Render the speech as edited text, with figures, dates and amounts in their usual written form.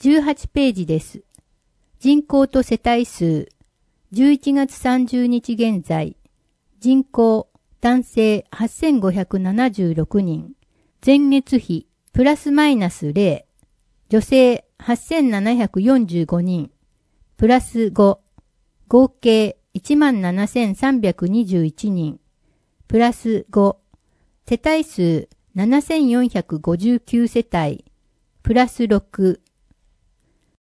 18ページです。人口と世帯数。11月30日現在。人口、男性8576人。前月比、プラスマイナス0。女性8745人。プラス5。合計17,321人。プラス5。世帯数7459世帯。プラス6。